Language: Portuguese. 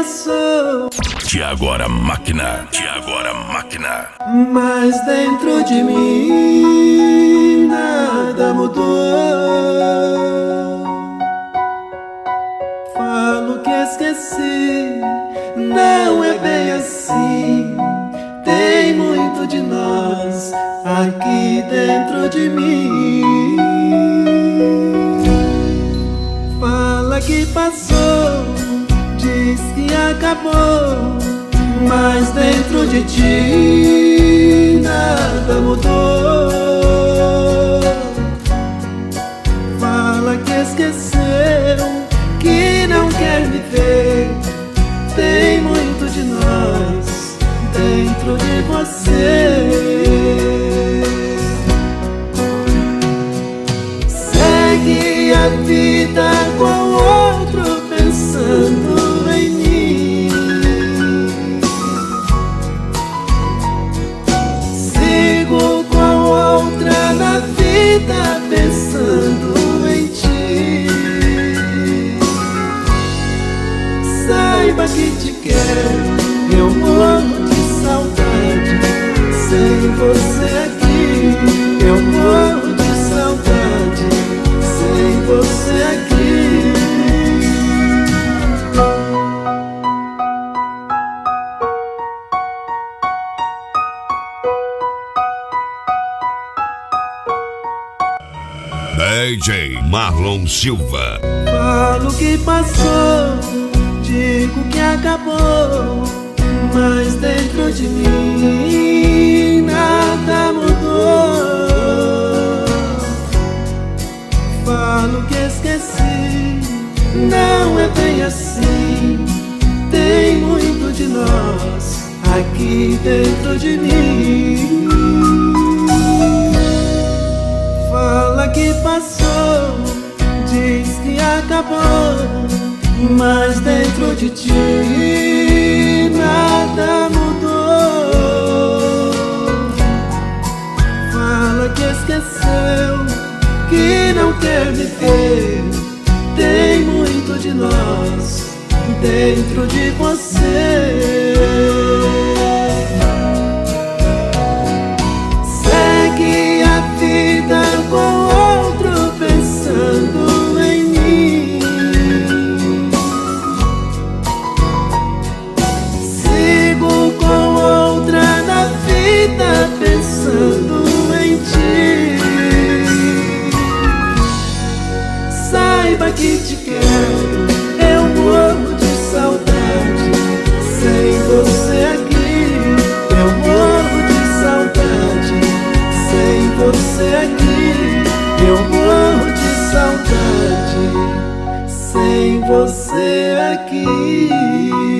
passou. Tiago Máquina, Mas dentro de mim nada mudou. Falo que esqueci, não é bem assim. Tem muito de nós aqui dentro de mim. Fala que passou, diz que acabou, mas dentro de ti nada mudou. Fala que esqueceu, que não quer me ver. Tem muito de nós dentro de você. Segue a vida com outro pensando em mim. Sigo com outra na vida pensando em ti. Saiba que te quero, eu morro de saudade. Sem você aqui, eu morro de saudade. Sem você aqui. DJ Marlon Silva. Falo que passou, digo que acabou, mas dentro de mim nada mudou. Falo que esqueci, não é bem assim. Tem muito de nós aqui dentro de mim. Fala que passou, diz que acabou, mas dentro de ti nada mudou. Fala que esqueceu, que não quer me ver. Tem muito de nós dentro de você. Segue a vida com outro pensando em mim. Sigo com outra na vida pensando em ti. Saiba que te quero, eu morro de saudade. Sem você aqui, eu morro de saudade. Sem você aqui, eu morro de saudade. Sem você aqui.